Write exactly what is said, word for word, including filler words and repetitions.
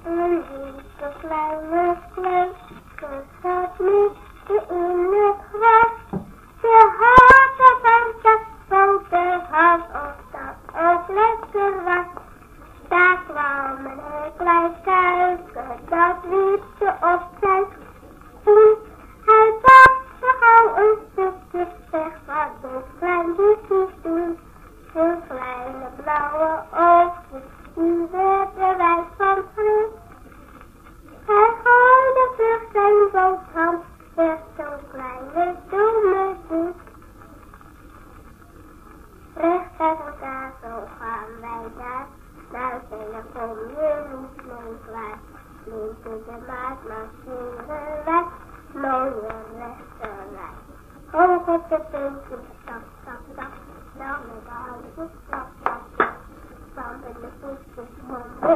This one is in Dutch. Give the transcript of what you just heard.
Een lieve kleine kleuter zat midden in het gras. Ze had een fantastisch boterham of dat ook lekker was. Daar kwam een heel klein kuiken, dat liep ze op zijn stoel. Hij pakte gauw een stukje weg, wat een klein liefjes doen. Zijn kleine blauwe oogjes, die werden wij van vreugd. Hij gooide vlug zijn boterham, werd zo'n kleine domme doet. Recht uit elkaar, zo gaan wij daar. Duizenden kom je niet mee klaar. Linken de maat marcheren wij, mooie rechte lijn. Hoog op de puntjes, stap, stap, stap. Snel met de handjes, stap, stap, stap. Van de voetjes, mond.